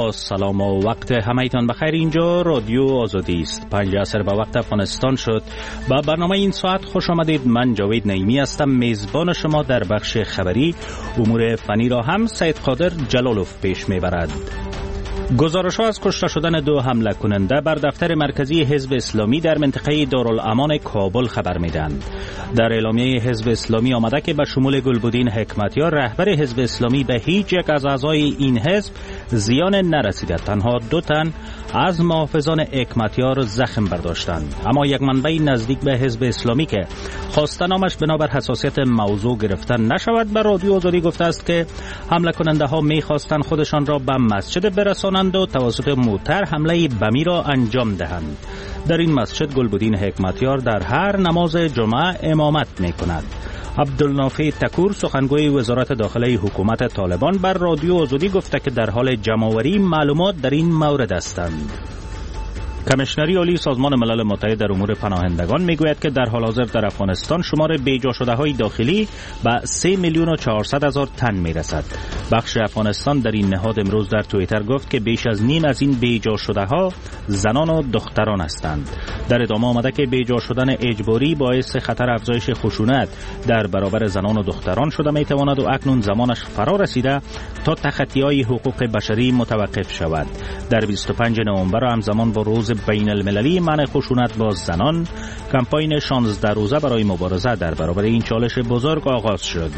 با سلام و وقت همه‌تان بخیر. اینجا رادیو آزادی است. 5 عصر به وقت افغانستان شد. با برنامه این ساعت خوش آمدید. من جاوید نعیمی هستم، میزبان شما در بخش خبری. امور فنی را هم سید قادر جلالوف پیش میبرد. گزارش‌ها از کشته شدن 2 حمله کننده بر دفتر مرکزی حزب اسلامی در منطقه دارالامان کابل خبر میدهند. در اعلامیه حزب اسلامی آمده که به شمول گلبدین حکمتیار رهبر حزب اسلامی به هیچ یک از اعضای این حزب زیان نرسیده. تنها 2 تن از محافظان حکمتیار زخم برداشتند. اما یک منبع نزدیک به حزب اسلامی که خواسته نامش بنابر حساسیت موضوع گرفته نشود به رادیو آزادی گفته است که حمله کننده ها می‌خواستند خودشان را به مسجد برسانند و توسط موتر حمله بمی را انجام دهند. در این مسجد گلبدین حکمتیار در هر نماز جمعه امامت می‌کند. عبدالنافع تکور سخنگوی وزارت داخلی حکومت طالبان بر رادیو آزادی گفته که در حال جمع‌آوری معلومات در این مورد هستند. کمیشنری عالی سازمان ملل متحد در امور پناهندگان میگوید که در حال حاضر در افغانستان شمار بیجا شده های داخلی به 3,400,000 تن میرسد. بخش افغانستان در این نهاد امروز در توییتر گفت که بیش از نیم از این بیجا شده ها زنان و دختران هستند. در ادامه آمده که بیجا شدن اجباری باعث خطر افزایش خشونت در برابر زنان و دختران شده میتواند و اکنون زمانش فرا رسیده تا تخطی‌های حقوق بشری متوقف شود. در 25 نوامبر همزمان با روز بین المللی منع خشونت با زنان، کمپاین 16 روزه برای مبارزه در برابر این چالش بزرگ آغاز شد.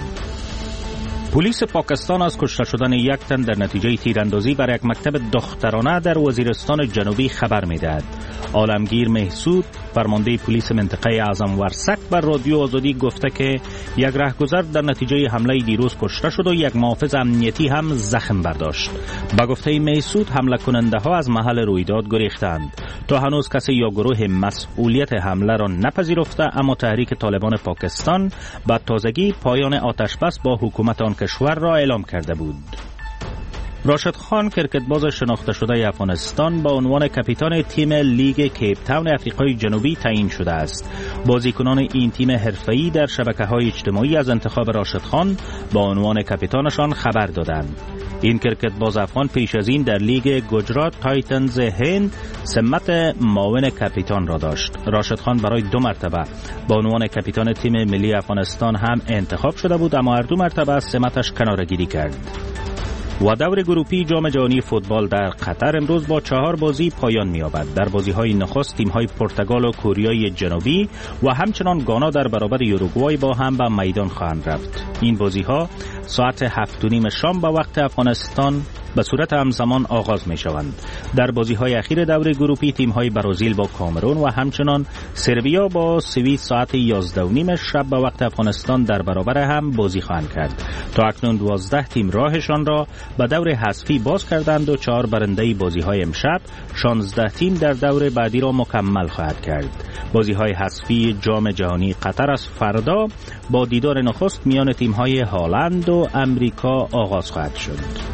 پلیس پاکستان از کشته شدن 1 تن در نتیجه تیراندازی بر یک مکتب دخترانه در وزیرستان جنوبی خبر می‌دهد. عالمگیر محسود فرمانده پلیس منطقه اعظم ورسک بر رادیو آزادی گفته که یک رهگذر در نتیجه حمله دیروز کشته شد و یک محافظ امنیتی هم زخم برداشت. با گفته محسود حمله کننده ها از محل رویداد گریختند. تا هنوز کسی یا گروه مسئولیت حمله را نپذیرفته، اما تحریک طالبان پاکستان با تازگی پایان آتش بس با حکومت آن کشور را اعلام کرده بود. راشد خان کرکتباز شناخته شده افغانستان با عنوان کاپیتان تیم لیگ کیپ تاون آفریقای جنوبی تعیین شده است. بازیکنان این تیم حرفه‌ای در شبکه‌های اجتماعی از انتخاب راشد خان با عنوان کاپیتانشان خبر دادند. این کرکتباز افغان پیش از این در لیگ گجرات تایتنز هند سمت معاون کاپیتان را داشت. راشد خان برای 2 مرتبه با عنوان کاپیتان تیم ملی افغانستان هم انتخاب شده بود، اما هر 2 مرتبه از سمتش کناره‌گیری کرد. و دور گروپی جام جهانی فوتبال در قطر امروز با 4 بازی پایان می‌یابد. در بازی‌های نخست تیم‌های پرتغال و کوریای جنوبی و همچنان گانا در برابر یوروگوای با هم به میدان خواهند رفت. این بازی‌ها ساعت 7:30 شام به وقت افغانستان به صورت همزمان آغاز می‌شوند. در بازی‌های اخیر دور گروپی تیم‌های برزیل با کامرون و همچنان سربیا با سوئیس ساعت 11:30 شب به وقت افغانستان در برابر هم بازی خواهند کرد. تا اکنون 12 تیم راهشان را به دور حذفی باز کردند و 4 برنده بازی‌های امشب 16 تیم در دور بعدی را مکمل خواهد کرد. بازی‌های حذفی جام جهانی قطر از فردا با دیدار نخست میان تیم‌های هلند و امریکا آغاز خواهد شد.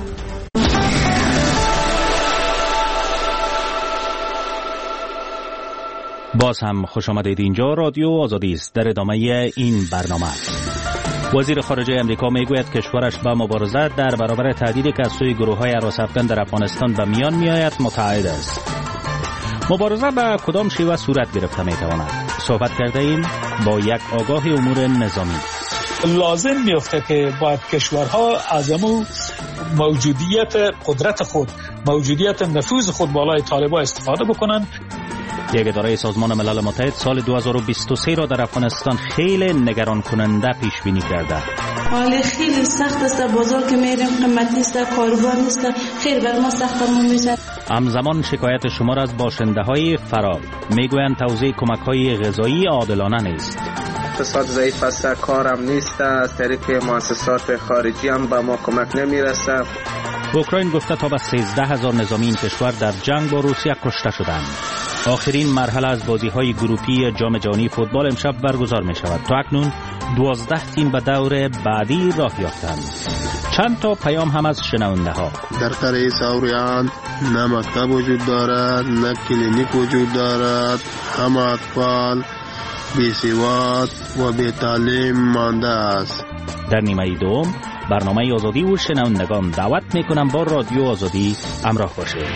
باز هم خوش آمدید. اینجا رادیو آزادی است. در ادامه این برنامه وزیر خارجه امریکا میگوید کشورش با مبارزه در برابر تهدیدی که از سوی گروه‌های هراس‌افکن در افغانستان به میان میآید متعهد است. مبارزه به کدام شیوه صورت گرفته میتواند؟ صحبت کرده ایم با یک آگاه امور نظامی. لازم میفته که باید کشورها از موجودیت قدرت خود، موجودیت نفوذ خود بالای طالبان استفاده بکنند. یک اداره سازمان ملل متحد سال 2023 را در افغانستان خیلی نگران کننده پیش بینی کرده. حال خیلی سخت است، بازار که میریم قیمتی است، کاروبار نیست، خیلی بر ما سختمون میشه. همزمان شکایت شمار از باشنده‌های فرار میگویند توزیع کمک‌های غذایی عادلانه نیست. اقتصاد ضعیف است، کارم نیست، از طریق مؤسسات خارجی هم به ما کمک نمیرسه. اوکراین گفته تا به 13,000 نظامی این کشور در جنگ با روسیه کشته شدند. آخرین مرحله از بازی‌های گروپی جام جهانی فوتبال امشب برگزار می‌شود. تا اکنون 12 تیم به دور بعدی راه یافتند. چند تا پیام هم از شنونده‌ها. در قریه ساوریان نه مکتب وجود دارد، نه کلینیک وجود دارد، همه اطفال بی‌سواد و بی‌تعلیم مانده است. در نیمه دوم برنامه آزادی و شنوندگان دعوت میکنم با رادیو آزادی همراه باشید.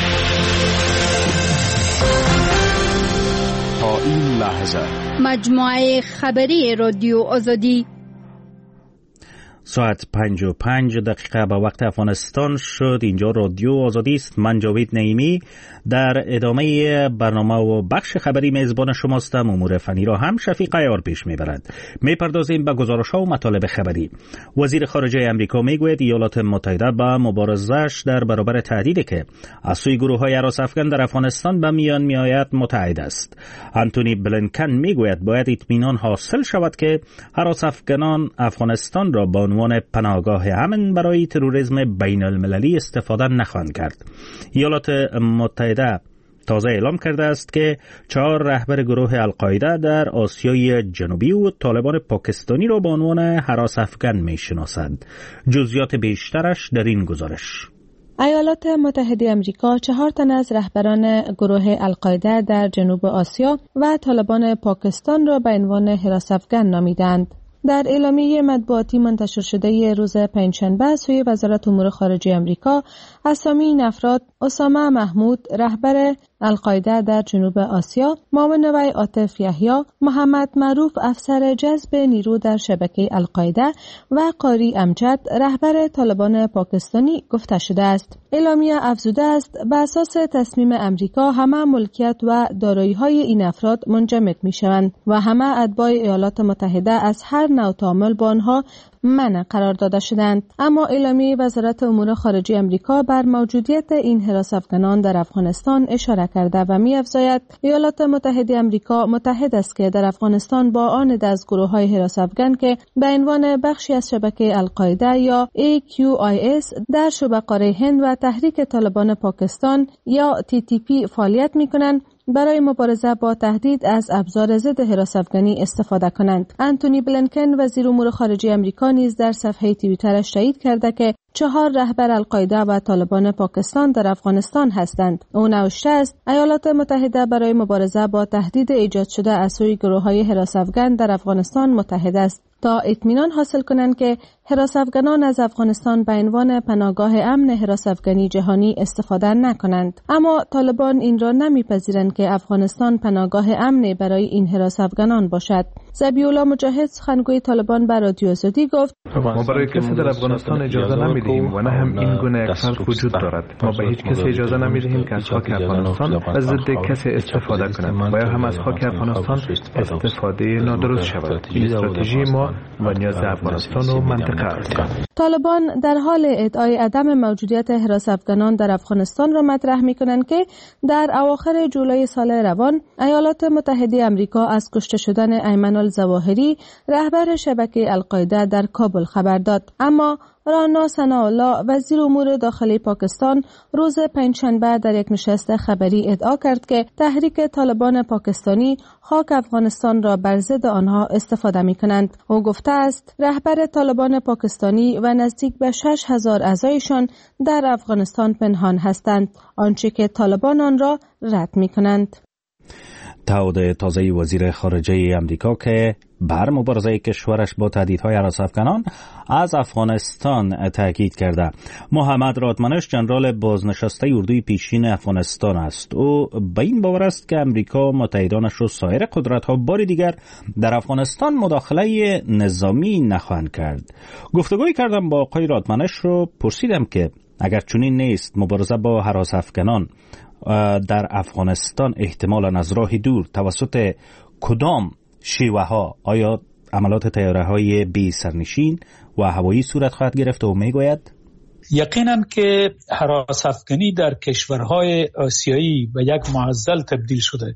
تا این لحظه مجموعه خبری رادیو آزادی ساعت 5:05 به وقت افغانستان شد. اینجا رادیو آزادی است. من جاوید نعیمی در ادامه برنامه و بخش خبری میزبان شماستم. امور فنی را هم شفیق عیار پیش میبرد. میپردازیم به گزارش‌ها و مطالب خبری. وزیر خارجه امریکا میگوید ایالات متحده با مبارزه‌اش در برابر تهدیدی که از سوی گروه‌های هراس افغان در افغانستان به میان میآید متحد است. آنتونی بلینکن میگوید باید اطمینان حاصل شود که هراس افغانان افغانستان را با عنوان پناهگاه امن برای تروریسم بین المللی استفاده نخواهند کرد. ایالات متحده تازه اعلام کرده است که 4 رهبر گروه القاعده در آسیای جنوبی و طالبان پاکستانی را به عنوان هراس افغان میشناسند. جزئیات بیشترش در این گزارش. ایالات متحده آمریکا 4 تن از رهبران گروه القاعده در جنوب آسیا و طالبان پاکستان را به عنوان هراس افغان نامیدند. در اعلامیه مطبوعاتی منتشر شده روز پنجشنبه سوی وزارت امور خارجه آمریکا، اسامی این افراد اسامه محمود رهبر القاعده در جنوب آسیا، معاون وی عاطف یحیی، محمد معروف افسر جذب نیرو در شبکه القاعده و قاری امجد رهبر طالبان پاکستانی گفته شده است. اعلامیه افزوده است بر اساس تصمیم امریکا همه ملکیت و دارایی‌های این افراد منجمد می‌شوند و همه اتباع ایالات متحده از هر نوع تعامل با آنها منع قرار داده شدند. اما اعلامیه وزارت امور خارجه آمریکا بر موجودیت این هراس افغانان در افغانستان اشاره کرده و می‌افزاید ایالات متحده آمریکا متحد است که در افغانستان با آن از گروه‌های هراس افغان که به عنوان بخشی از شبکه القاعده یا AQIS در شبه قاره هند و تحریک طالبان پاکستان یا TTP فعالیت می‌کنند برای مبارزه با تهدید از ابزار ضد هراس افغانی استفاده کنند. آنتونی بلینکن وزیر امور خارجه آمریکا نیز در صفحه توییترش تایید کرده که 4 رهبر القاعده و طالبان پاکستان در افغانستان هستند. او نوشته است ایالات متحده برای مبارزه با تهدید ایجاد شده از سوی گروه‌های هراس افغان در افغانستان متحد است تا اطمینان حاصل کنند که هراس افغانان از افغانستان به عنوان پناهگاه امن هراس افغانی جهانی استفاده نکنند. اما طالبان این را نمیپذیرند که افغانستان پناهگاه امن برای این هراس افغانان باشد. ذبیح الله مجاهد سخنگوی طالبان بر رادیو آزادی گفت ما برای کسی در افغانستان اجازه نمیدهیم و نه هم این گونه یک فرد وجود دارد. ما به هیچ کسی اجازه نمیدهیم که از خاک افغانستان از ضد کسی استفاده کند و یا هم از خاک افغانستان استفاده نادرست شود. این استراتژی ما و نیاز افغانستان و منطقه است. طالبان در حال ادعای عدم موجودیت هراس افغانان در افغانستان را مطرح می‌کنند که در اواخر جولای سال روان ایالات متحده آمریکا از کشته شدن ایمن الظواهری رهبر شبکه القاعده در کابل خبر داد. اما رانا ثناءالله وزیر امور داخلی پاکستان روز پنجشنبه در یک نشست خبری ادعا کرد که تحریک طالبان پاکستانی خاک افغانستان را بر ضد آنها استفاده می‌کنند. او گفته است رهبر طالبان پاکستانی و نزدیک به 6000 اعضایشان در افغانستان پنهان هستند، آنچه که طالبان آن را رد می‌کنند. تعهد تازه وزیر خارجه امریکا که بر مبارزه کشورش با تهدیدهای هراس افغانان از افغانستان تاکید کرده. محمد رادمنش جنرال بازنشسته اردوی پیشین افغانستان است. او به این باور است که امریکا متحدانش و سایر قدرت‌ها بار دیگر در افغانستان مداخله نظامی نخواهند کرد. گفتگوی کردم با آقای رادمنش رو پرسیدم که اگر چنین نیست مبارزه با هراس افغانان در افغانستان احتمالاً از راه دور توسط کدام شیوه ها، آیا عملات طیاره های بی سرنشین و هوایی صورت خواهد گرفت؟ و میگوید یقیناً که هراس افغانی در کشورهای آسیایی به یک معضل تبدیل شده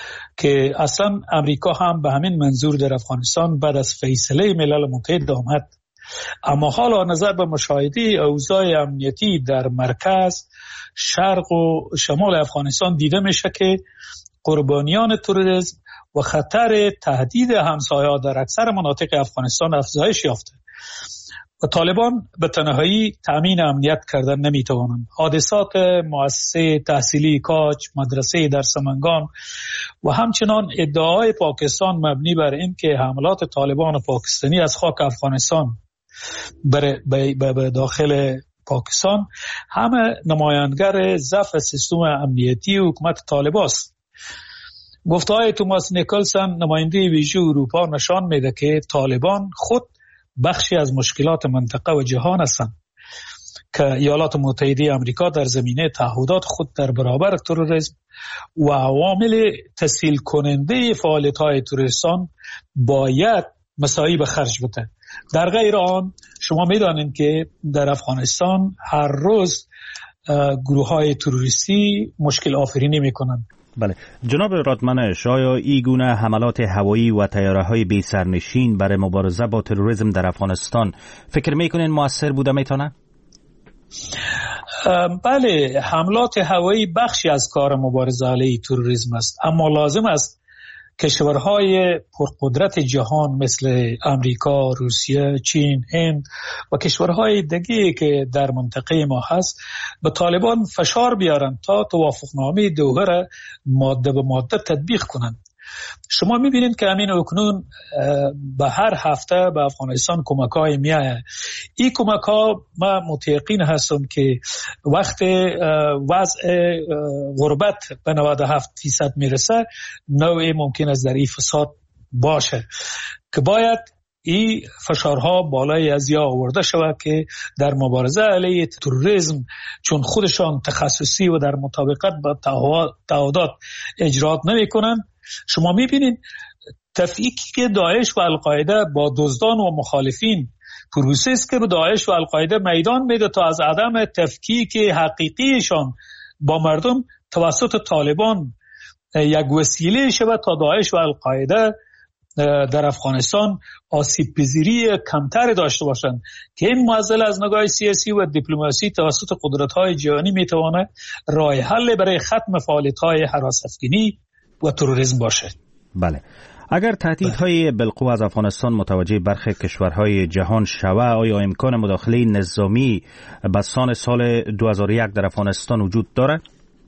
که اصلا امریکا هم به همین منظور در افغانستان بعد از فیصله ملل متحد آمد. اما حالا نظر به مشاهده اوضاع امنیتی در مرکز، شرق و شمال افغانستان دیده میشه که قربانیان تروریسم و خطر تهدید همسایه‌ها در اکثر مناطق افغانستان افزایش یافته و طالبان به تنهایی تامین امنیت کردن نمیتوانند. حادثات مؤسسه تحصیلی کاج، مدرسه در سمنگان و همچنان ادعای پاکستان مبنی بر این که حملات طالبان پاکستانی از خاک افغانستان به داخل پاکستان همه نمایانگر ضعف سیستم امنیتی حکومت طالبان است. گفته‌های توماس نیکلسن نماینده ویژه اروپا نشان میده که طالبان خود بخشی از مشکلات منطقه و جهان هستند که ایالات متحده آمریکا در زمینه تعهدات خود در برابر تروریسم و عوامل تسهیل کننده فعالیت‌های تروریستان باید مساعی به خرج بده. در غیر آن شما می‌دانید که در افغانستان هر روز گروه‌های تروریستی مشکل آفرینی می‌کنند. بله جناب رادمنش، آیا این گونه حملات هوایی و طیاره‌های بی سرنشین برای مبارزه با تروریسم در افغانستان فکر می‌کنین مؤثر بوده میتونه؟ بله، حملات هوایی بخشی از کار مبارزه علیه تروریسم است، اما لازم است کشورهای پرقدرت جهان مثل امریکا، روسیه، چین، هند و کشورهای دیگه که در منطقه ما هست به طالبان فشار بیارن تا توافقنامه دوحه را ماده به ماده تطبیق کنند. شما میبینید که همین اکنون به هر هفته به افغانستان کمک‌های میاد. این کمک‌ها من متیقن هستم که وقت وضع غربت به 97% میرسه نوعی ممکن است در این فساد باشه که باید این فشارها بالای از یا آورده شود که در مبارزه علیه تروریسم چون خودشان تخصصی و در مطابقت با تعهدات اجرات نمی کنند. شما میبینید تفکیک که داعش و القاعده با دزدان و مخالفین پروسه است که به داعش و القاعده میدان میده تا از عدم تفکیک حقیقیشان با مردم توسط طالبان یک وسیله شود تا داعش و القاعده در افغانستان آسیب پذیری کمتر داشته باشند که این معضل از نگاه سیاسی و دیپلماسی توسط قدرت‌های جهانی میتواند راه حل برای ختم فعالیت‌های هراس افکنی و تروریسم باشه. بله، اگر تهدیدهای بالقوه از افغانستان متوجه برخی کشورهای جهان شود، آیا امکان مداخله نظامی بسان سال 2001 در افغانستان وجود دارد؟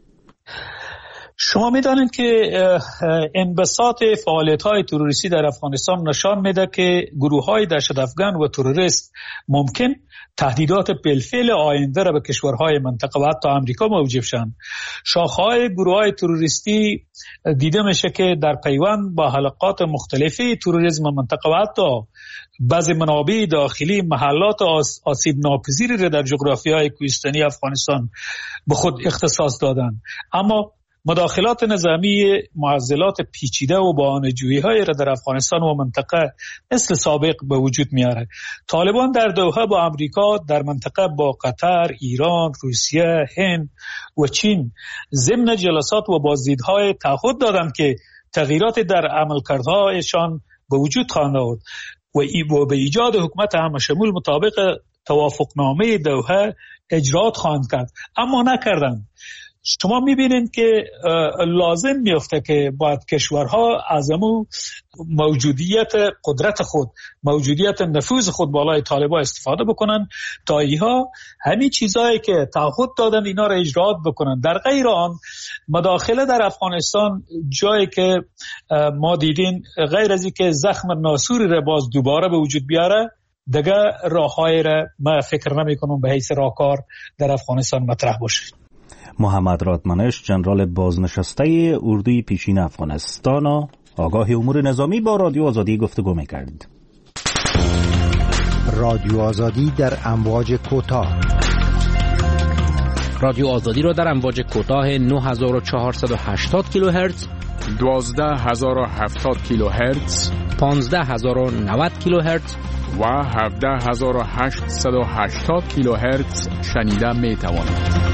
شما میدانید که انبساط فعالیت‌های تروریستی در افغانستان نشان میده که گروه‌های دهشت‌افکن و تروریست ممکن تهدیدات بالفعل آینده را به کشورهای منطقه و حتی آمریکا موجب شوند. شاخه‌های گروه‌های تروریستی دیده میشه که در پیوند با حلقات مختلفی تروریسم منطقه و حتی بعضی منابع داخلی محلات آسیب ناپذیری را در جغرافیای کوهستانی افغانستان به خود اختصاص دادند. اما مداخلات نظامی معضلات پیچیده و بهانه‌جویی‌های را در افغانستان و منطقه مثل سابق به وجود میاره. طالبان در دوحه با امریکا، در منطقه با قطر، ایران، روسیه، هند و چین ضمن جلسات و بازدیدهای تعهد دادند که تغییرات در عملکردهایشان به وجود خواهند آورد و به ایجاد حکومت همشمول مطابق توافقنامه دوحه اجرات خواهند کرد، اما نکردند. شما میبینید که لازم میفته که باید کشورها از امو موجودیت قدرت خود، موجودیت نفوذ خود بالای طالبان استفاده بکنن تا اینها همین چیزایی که تعهد دادن اینا را اجرات بکنن. در غیر آن مداخله در افغانستان جایی که ما دیدین غیر از اینکه زخم ناسوری را باز دوباره به وجود بیاره، دیگه راه‌های را من فکر نمی‌کنم به حیث راهکار در افغانستان مطرح باشه. محمد رادمنش، جنرال بازنشسته اردوی پیشین افغانستان و آگاه امور نظامی با رادیو آزادی گفتگو می‌کرد. رادیو آزادی در امواج کوتاه. رادیو آزادی را در امواج کوتاه 9480 کیلوهرتز، 12070 کیلوهرتز، 15090 کیلوهرتز و 17880 کیلوهرتز شنیده می‌توانید.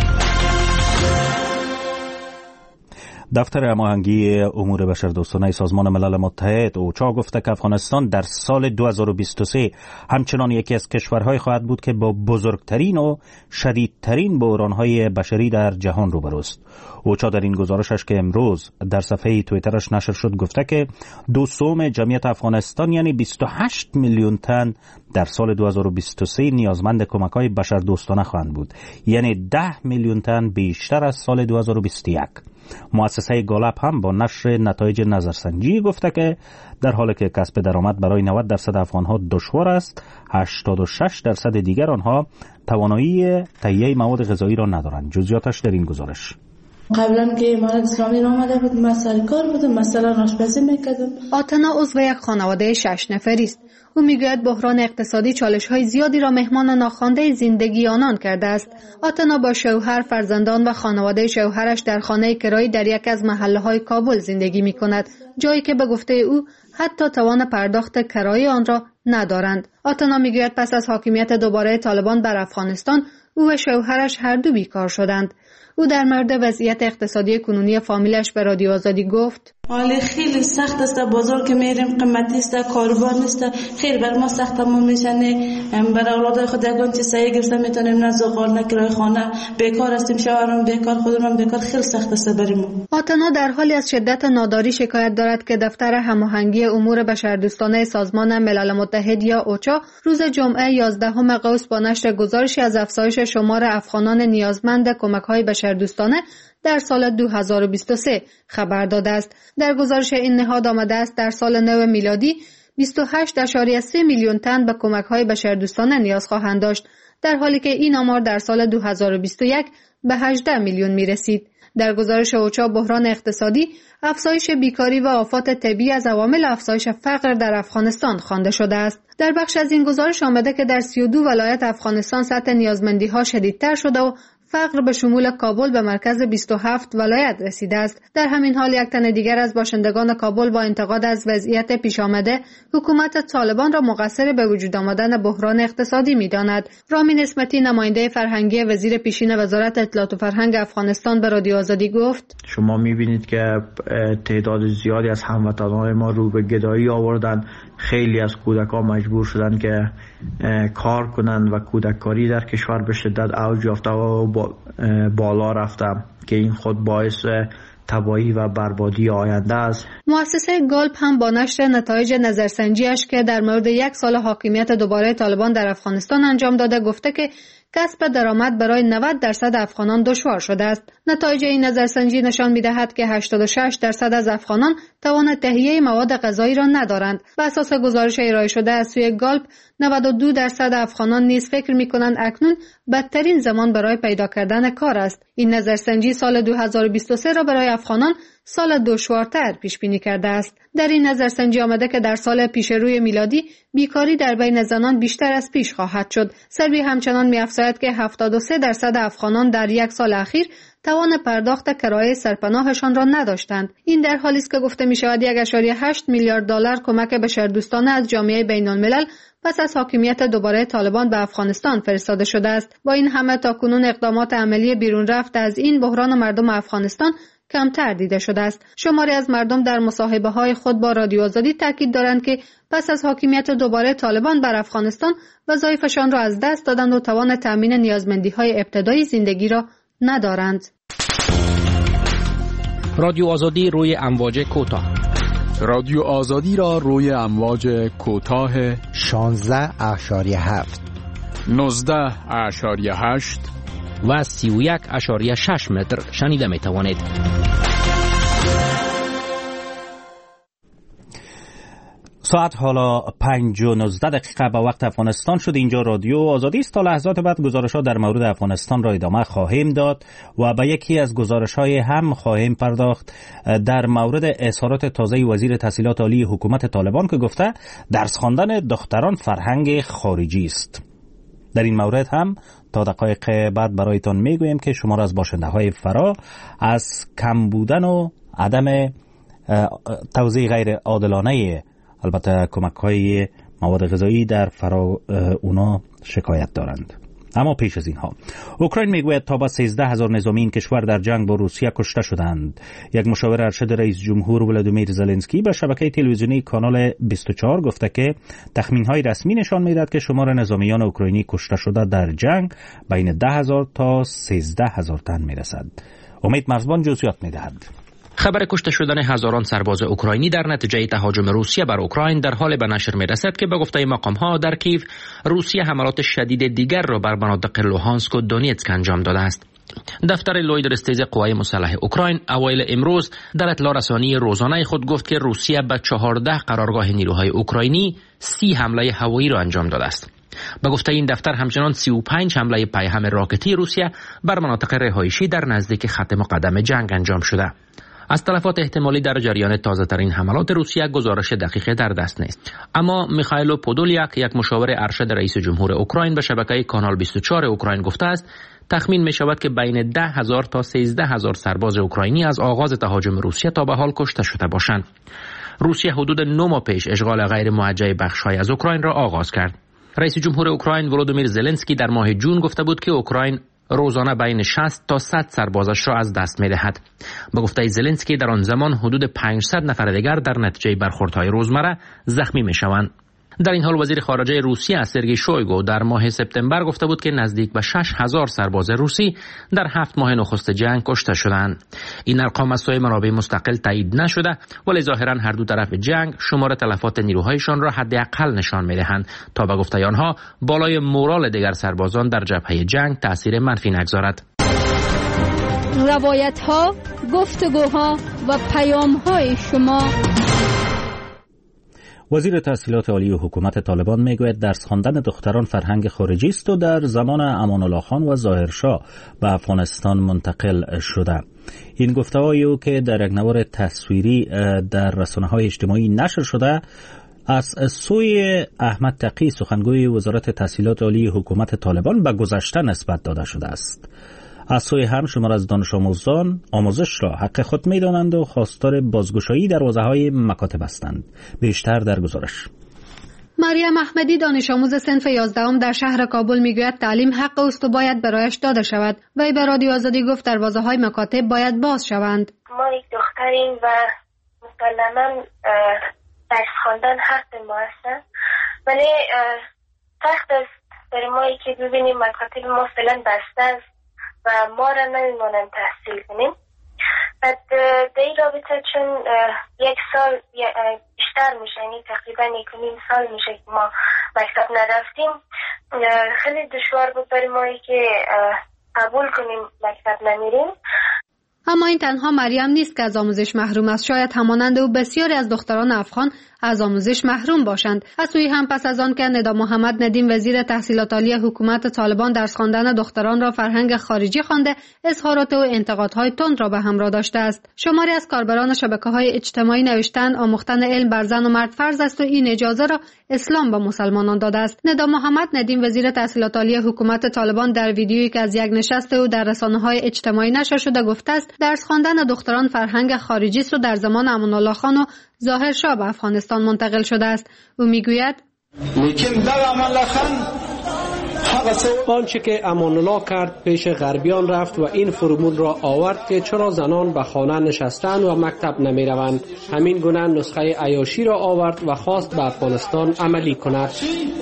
دفتر هماهنگی امور بشردوستانه سازمان ملل متحد اوچا گفته که افغانستان در سال 2023 همچنان یکی از کشورهای خواهد بود که با بزرگترین و شدیدترین بحرانهای بشری در جهان روبروست. اوچا در این گزارشش که امروز در صفحه توییترش نشر شد گفته که 2/3 جمعیت افغانستان یعنی 28 میلیون تن در سال 2023 نیازمند کمک‌های بشردوستانه خواهند بود، یعنی 10 میلیون تن بیشتر از سال 2021. مؤسسه گالپ هم با نشر نتایج نظرسنجی گفته که در حالی که کسب درآمد برای 90% افغانها دشوار است، 86% دیگر آنها توانایی تهیه مواد غذایی را ندارند. جزئیاتش در این گزارش. قبلا که امارات اسلامی را آمده بود، مسئله کار بودم، مثلا آشپزی میکردم. آتنا عضو یک خانواده 6 نفری است. او میگوید بحران اقتصادی چالش‌های زیادی را مهمان ناخوانده زندگی آنان کرده است. آتنا با شوهر، فرزندان و خانواده شوهرش در خانه کرایی در یک از محله‌های کابل زندگی می‌کند، جایی که به گفته او حتی توان پرداخت کرایه آن را ندارند. آتنا میگوید پس از حاکمیت دوباره طالبان بر افغانستان، او و شوهرش هر دو بیکار شدند. او در مورد وضعیت اقتصادی کنونی فامیلش به رادیو آزادی گفت: حالا خیلی سخت است، بازار که میریم قیمتی است، کاروبار نیست، خیلی بر ما سختمون میشنه. برای اولاد خود یگان چیز سعی گرفته میتونیم، نه زغال نه کرایه خانه، بیکار هستیم، شوهرم بیکار، خودم بیکار، خیلی سخت است برای ما. آتنا در حالی از شدت ناداری شکایت دارد که دفتر هماهنگی امور بشردوستانه سازمان ملل متحد یا اوچا روز جمعه 11 قوس با نشر گزارشی از افزایش شمار افغانان نیازمند کمک‌های بشردوستانه در سال 2023 خبر داده است. در گزارش این نهاد آمده است در سال نو میلادی 28.3 میلیون تن به کمک‌های بشردوستانه نیاز خواهند داشت، در حالی که این آمار در سال 2021 به 18 میلیون می‌رسید. در گزارش اوچا بحران اقتصادی، افزایش بیکاری و آفات طبیعی از عوامل افزایش فقر در افغانستان خوانده شده است. در بخش از این گزارش آمده که در 32 ولایت افغانستان سطح نیازمندی‌ها شدیدتر شده و فقر به شمول کابل به مرکز 27 ولایت رسیده است. در همین حال یک تن دیگر از باشندگان کابل با انتقاد از وضعیت پیش آمده حکومت طالبان را مقصر به وجود آمدن بحران اقتصادی می‌داند. رامین اسمتی، نماینده فرهنگی وزیر پیشین وزارت اطلاعات و فرهنگ افغانستان به رادیو آزادی گفت: شما می‌بینید که تعداد زیادی از هموطنان ما رو به گدایی آوردن. خیلی از کودکان مجبور شدن که کار کنند و کودککاری در کشور به شدت اوج یافته و بالا رفته که این خود باعث تباهی و بربادی آینده است. مؤسسه گالپ هم با نشر نتایج نظرسنجیش که در مورد یک سال حاکمیت دوباره طالبان در افغانستان انجام داده گفته که کسب درآمد برای 90% افغانان دشوار شده است. نتایج این نظرسنجی نشان می‌دهد که 86% از افغانان توان تهیه مواد غذایی را ندارند. بر اساس گزارش ارائه شده از سوی گالپ، 92% افغانان نیز فکر می‌کنند اکنون بدترین زمان برای پیدا کردن کار است. این نظرسنجی سال 2023 را برای افغانان سال دشوارتر پیش بینی کرده است. در این نظرسنجی آمده که در سال پیش روی میلادی بیکاری در بین زنان بیشتر از پیش خواهد شد. سروی همچنان می‌افزاید که 73% افغانان در یک سال اخیر توان پرداخت کرایه سرپناهشان را نداشتند. این در حالی است که گفته می‌شود 1.8 میلیارد دلار کمک بشردوستانه از جامعه بین‌الملل پس از حاکمیت دوباره طالبان به افغانستان فرستاده شده است. با این همه تاکنون اقدامات عملی بیرون رفته از این بحران مردم افغانستان کمتر دیده شده است. شماری از مردم در مصاحبه‌های خود با رادیو آزادی تاکید دارند که پس از حاکمیت دوباره طالبان بر افغانستان وظایفشان را از دست دادند و توان تامین نیازمندی‌های ابتدایی زندگی را ندارند. رادیو آزادی روی امواج کوتاه. رادیو آزادی را روی امواج کوتاه 16.7 19.8 و 31.6 متر شنیده می توانید. ساعت حالا 5:19 به وقت افغانستان شد. اینجا رادیو آزادی است. تا لحظات بعد گزارش‌ها در مورد افغانستان را ادامه خواهیم داد و به یکی از گزارش‌های هم خواهیم پرداخت در مورد اظهارات تازه وزیر تحصیلات عالی حکومت طالبان که گفته درس خواندن دختران فرهنگ خارجی است. در این مورد هم تا دقایق بعد برایتان میگویم که شما را از باشنده‌های فرا از کم بودن و عدم توزیع غیر عادلانه البته کمک‌های مواد غذایی در فرا اونا شکایت دارند. اما پیش از اینها اوکراین میگوید تا با 13,000 نظامی این کشور در جنگ با روسیه کشته شدند. یک مشاور ارشد رئیس جمهور ولادیمیر زلنسکی به شبکه تلویزیونی کانال 24 گفته که تخمین‌های رسمی نشان می‌دهد که شمار نظامیان اوکراینی کشته شده در جنگ بین 10,000 تا 13,000 تن میرسد. امید مرزبان جزئیات می‌دهد. خبر کشته شدن هزاران سرباز اوکراینی در نتیجه تهاجم روسیه بر اوکراین در حال به نشر می‌رسد که به گفته مقام‌ها در کیف روسیه حملات شدید دیگر را بر مناطق لوهانسک و دونیتسک انجام داده است. دفتر لویدرستیز قوای مسلح اوکراین اوایل امروز در اطلاع رسانی روزانه خود گفت که روسیه به 14 قرارگاه نیروهای اوکراینی 30 حمله هوایی را انجام داده است. به گفته این دفتر همچنان 35 حمله پیهم راکتی روسیه بر مناطق رهایشی در نزدیک خط مقدم جنگ انجام شده. از تلفات احتمالی در جریان تازه‌ترین حملات روسیه گزارش دقیق در دست نیست. اما میخائیل پودولیاک، یک مشاور ارشد رئیس جمهور اوکراین، به شبکه کانال 24 اوکراین گفته است تخمین می شود که بین 10,000 تا 13,000 سرباز اوکراینی از آغاز تهاجم روسیه تا به حال کشته شده باشند. روسیه حدود 9 ماه پیش اشغال غیر موجه بخش‌های از اوکراین را آغاز کرد. رئیس جمهور اوکراین ولودیمیر زلنسکی در ماه جون گفته بود که اوکراین روزانه بین 60 تا 100 سربازش را از دست می دهد. به گفته زلنسکی در آن زمان حدود 500 نفر دیگر در نتیجه برخوردهای روزمره زخمی می شوند. در این حال وزیر خارجه روسیه سرگئی شویگو در ماه سپتامبر گفته بود که نزدیک به 6,000 سرباز روسی در 7 ماه نخست جنگ کشته شدند. این ارقام از سوی منابع مستقل تایید نشده، ولی ظاهرا هر دو طرف جنگ شمار تلفات نیروهایشان را حداقل نشان می‌دهند تا به گفته آنها بالای مورال دیگر سربازان در جبهه جنگ تأثیر منفی نگذارد. روایت‌ها، گفتگوها و پیام‌های شما. وزیر تحصیلات عالی حکومت طالبان میگوید درس خواندن دختران فرهنگ خارجی است و در زمان امان الله خان و ظاهرشاه به افغانستان منتقل شده. این گفته‌های او که در یک نوار تصویری در رسانه‌های اجتماعی نشر شده از سوی احمد تقی، سخنگوی وزارت تحصیلات عالی حکومت طالبان، به گذشته نسبت داده شده است. از سوی هم شمار از دانش آموزان آموزش را حق خود می دانند و خواستار بازگشایی در حوزه‌های مکاتب هستند. بیشتر در گزارش. مریم احمدی، دانش آموز صنف 11 در شهر کابل، میگوید تعلیم حق است و باید برایش داده شود. وی به رادیو آزادی گفت دروازه‌های مکاتب باید باز شوند. ما یک دختریم و مسلماً درس خواندن حق ما است، ولی سخت است برای ما که ببینیم مکاتب ما فعلا بسته است و ما را نمیمونن تحصیل کنیم. بعد در این رابطه چون یک سال بیشتر میشه، یعنی تقریبا 1.5 سال میشه که ما مکتب نرفتیم، خیلی دشوار بود برای ما که قبول کنیم مکتب نمیریم. اما این تنها مریم نیست که از آموزش محروم است. شاید همانند او بسیاری از دختران افغان از آموزش محروم باشند. از سوی هم پس از آن که ندا محمد ندیم وزیر تحصیلات عالی حکومت طالبان درس خواندن دختران را فرهنگ خارجی خوانده، اظهارات و انتقادهای تند را به همراه داشته است. شماری از کاربران شبکه‌های اجتماعی نوشتند آموختن علم بر زن و مرد فرض است و این اجازه را اسلام به مسلمانان داده است. ندا محمد ندیم وزیر تحصیلات عالی حکومت طالبان در ویدیویی که از یک نشست او در رسانه‌های اجتماعی نشر شده گفته است درس خواندن دختران فرهنگ خارجی است و در زمان امان الله خان و ظاهرشاه به افغانستان منتقل شده است. او میگوید آنچه که امان الله کرد پیش غربیان رفت و این فرمول را آورد که چرا زنان به خانه نشستند و مکتب نمی روند. همین گونه نسخه عیاشی را آورد و خواست به افغانستان عملی کند.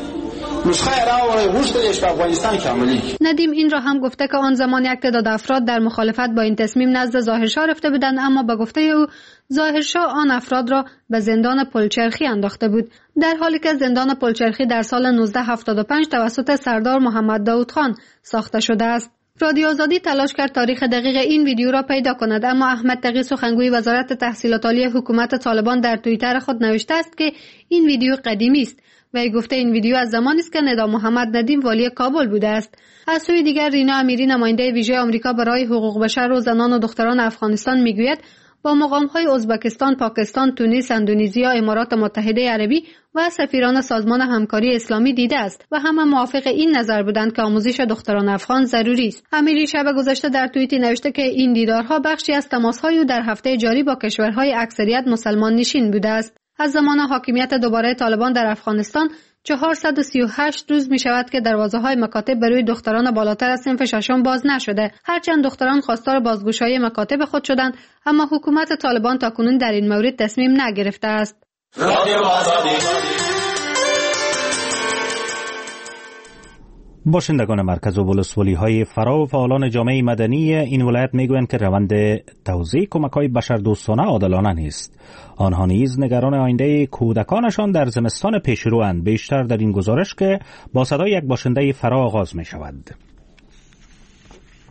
ندیم این را هم گفته که آن زمان یک تعداد افراد در مخالفت با این تصمیم نزد ظاهرشاه رفته بودند، اما به گفته او ظاهرشاه آن افراد را به زندان پلچرخی انداخته بود، در حالی که زندان پلچرخی در سال 1975 توسط سردار محمد داود خان ساخته شده است. رادیو آزادی تلاش کرد تاریخ دقیق این ویدیو را پیدا کند، اما احمد تقی، سخنگوی وزارت تحصیلات عالی حکومت طالبان، در توییتر خود نوشته است که این ویدیو قدیمی است. وی گفته این ویدیو از زمانی است که ندا محمد ندیم والی کابل بوده است. از سوی دیگر رینا امیری، نماینده ویژه آمریکا برای حقوق بشر و زنان و دختران افغانستان، میگوید با مقام‌های ازبکستان، پاکستان، تونس، اندونزیا، امارات متحده عربی و سفیران سازمان همکاری اسلامی دیده است و همه موافق این نظر بودند که آموزش دختران افغان ضروری است. امیری شب گذشته در توییتی نوشته که این دیدارها بخشی از تماس‌های او در هفته جاری با کشورهای اکثریت مسلمان نشین بوده است. از زمان حاکمیت دوباره طالبان در افغانستان 438 روز می شود که دروازه‌های مکاتب برای دختران بالاتر از صنف ششم باز نشده. هرچند دختران خواستار بازگشایی مکاتب خود شدند، اما حکومت طالبان تاکنون در این مورد تصمیم نگرفته است. باشندگان مرکز و ولسوالی‌های فرا و فعالان جامعه مدنی این ولایت میگویند که روند توزیع کمک‌های بشردوستانه عادلانه نیست. آنها نیز نگران آینده کودکانشان در زمستان پیشروند. بیشتر در این گزارش که با صدای یک باشنده فرا آغاز می شود.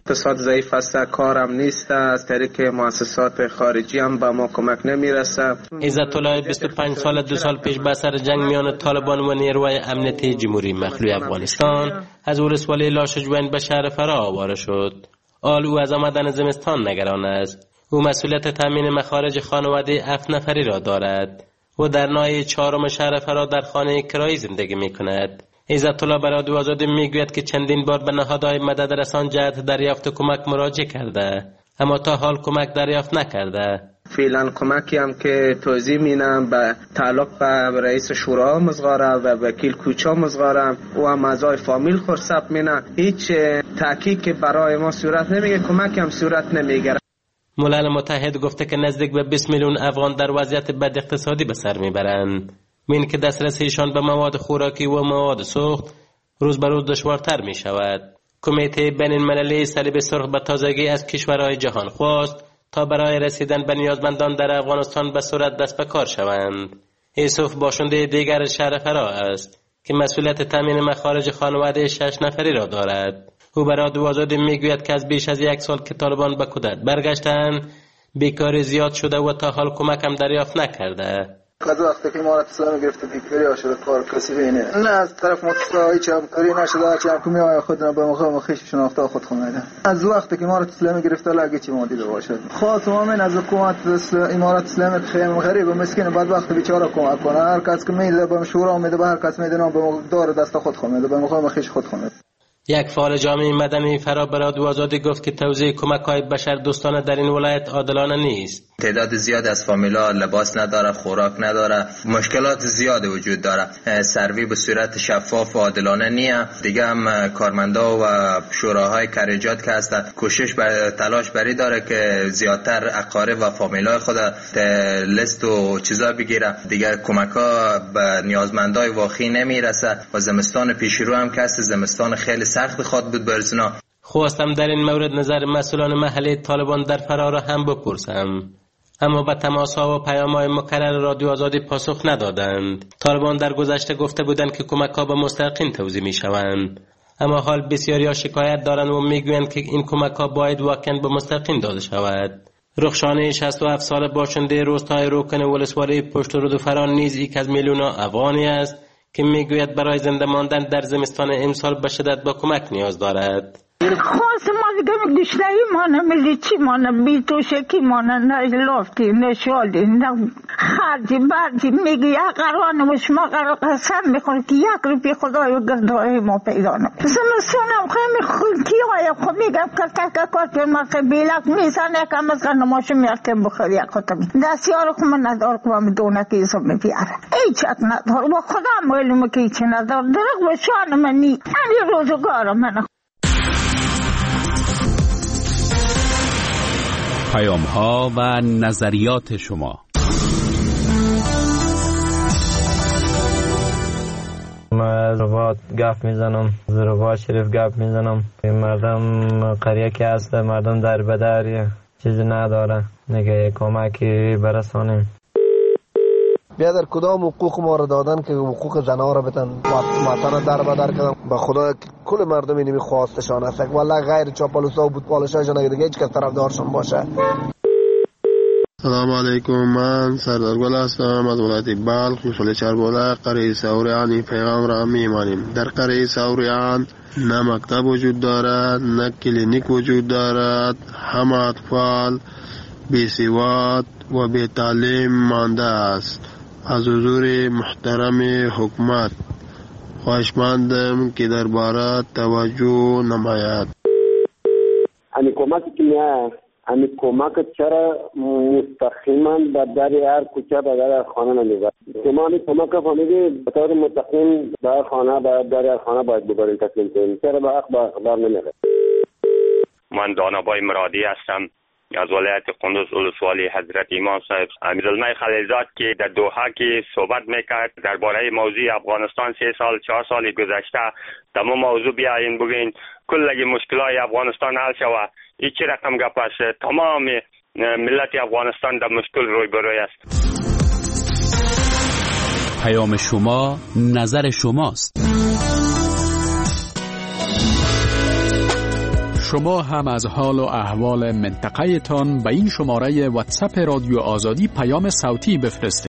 اقتصاد ضعیف است، کارم نیست، از طریق مؤسسات خارجی هم به ما کمک نمیرسه. عزت الله 25 سال 2 سال پیش به سر جنگ میان طالبان و نیروهای امنیتی جمهوری مخلوع افغانستان از ولسوالی لاشجوین به شهر فرا آواره شد. آل او از آمدن زمستان نگران است. او مسئولیت تامین مخارج خانواده 7 نفری را دارد و در ناحیه 4 شهر فرا در خانه کرایی زندگی می کند. عزت الله به رادیو آزادی میگوید که چندین بار به نهادهای مدد رسان جهت دریافت کمک مراجعه کرده اما تا حال کمک دریافت نکرده. فعلا کمکی هم که توضیح مینم به تعلق به رئیس شورا مزغاره و وکیل کوچا مزغاره و هم اعضای فامیل خرسب مینه، هیچ تحقیقی برای ما صورت نمیگه، کمکی هم صورت نمیگیره. ملل متحد گفته که نزدیک به 20 میلیون افغان در وضعیت بد اقتصادی به سر میبرند. من که دسترسیشان به مواد خوراکی و مواد سوخت روز به روز دشوارتر می شود. کمیته بین المللی صلیب سرخ به تازگی از کشورهای جهان خواست تا برای رسیدن به نیازمندان در افغانستان به صورت دست به کار شوند. یوسف باشنده دیگر شهر فرا است که مسئولیت تامین مخارج خانواده 6 نفری را دارد. او به رادیو آزادی میگوید که از بیش از 1 سال که طالبان به کودت برگشتند بیکاری زیاد شده و تا حال کمک هم دریافت نکرده. از وقتی که امارات اسلامی گرفته بیکاری شده، کار کسی بینه نه از طرف مؤسسه هیچ همکاری نشده، چه همکاری های خودنا به مقام خیش شناخته خود خونده. از وقتی که امارات اسلامی گرفته لگه چی مادی باشد. خواستم من از حکومت امارات اسلامی خیلی غریب و مسکین بدبخت بیچاره کمک کنه. هر کس که میده به شورا میده، به هر کس میده نه به دار دست خود خونده، به مقام خیش خود خونده. یک فعال جامعه مدنی فرا به رادیو آزادی گفت که توزیع کمک‌های بشر دوستانه در این ولایت عادلانه نیست. تعداد زیاد از فامیلا لباس نداره، خوراک نداره، مشکلات زیاد وجود داره. سروی به صورت شفاف و عادلانه نیه. دیگه هم کارمندا و شوراهای کاریجات که هستن کوشش بر تلاش بری داره که زیادتر اقارب و فامیلای خود لیست و چیزا بگیره. دیگه کمک‌ها به نیازمندای واقعی نمیرسه و زمستان پیشرو هم که است، زمستان خیلی سخت خود بود برسنا. خواستم در این مورد نظر مسئولان محلی طالبان در فرا را هم بپرسم اما به تماس‌ها و پیام‌های مکرر رادیو آزادی پاسخ ندادند. طالبان در گذشته گفته بودند که کمک‌ها به مستحقین توزیع می‌شوند اما حال بسیاری‌ها شکایت دارند و می‌گویند که این کمک‌ها باید واقعاً به مستحقین داده شود. رخشانه 67 ساله باشنده روستای روکن ولسوالی پشت رود فران نیز یک از میلیون‌ها افغانی است که میگوید برای زنده ماندن در زمستان امسال به شدت با کمک نیاز دارد. خواست ما دیگه گشتایی مانه ملی چی مانه بی توشکی مانه نه لافتی نه شالی نه خرجی برجی میگی اقرانه و شما قسم میخوری که 1 روپیه خدای و گردهای ما پیدا نه زمستانم خیلی خونتی های خب میگم که کار ما بیلک میسن یکم از قنماشو میرکم بخوری یک خودم دستیار خب من ندار کنم دونکی ایسا میبیاره ایچک ندار و خدا معلومه که ایچه ندار درق و شان منی این روزگارم من. پیام‌ها و نظریات شما. من زربات گپ میزنم، زربات شریف گپ میزنم. مردم قریه که هست، مردم در بدریه، چیزی نداره، نگه کمکی برسانیم. بیا در کدام حقوق ما را دادن که حقوق زنها را بتن وطن در بدر کردن. به خدا کل مردم اینمی خواستشان است والله غیر چاپالوسا و بودپالشاشان اگه دیگه هیچ کس طرفدارشان باشه. سلام علیکم، من سردار گل هستم از ولایت بلخ محافظه چربوله قریه سوریان. پیغام را میمانیم. در قریه سوریان نه مکتب وجود دارد، نه کلینیک وجود دارد. همه اطفال بی سواد و بی تعلیم مانده است. از حضور محترم حکومت خواهشمندم که درباره توجه نماید. همین کمکی که میاد، همین کمک چرا مستقیما به در هر کوچه به در خانه نمیبرد؟ شما همین کمک فهمیدی به طور مستقیم به خانه به در خانه باید ببرین تسلیم کنین. چرا به حق به اخبار نمیره؟ من دانابای مرادی هستم از ولایت قندوز ولسوالی حضرت امام صاحب امیرالملک خلیلزاد که در دوحه که صحبت میکرد درباره موضوع افغانستان 3 سال 4 سال گذشته تمام موضوع بیاین بگین کل مشکلات افغانستان حل شوه. این چه رقم گپ است؟ تمام ملت افغانستان در مشکل روبروی است. پیام شما نظر شماست. شما هم از حال و احوال منطقه تان به این شماره واتساپ رادیو آزادی پیام صوتی بفرستید.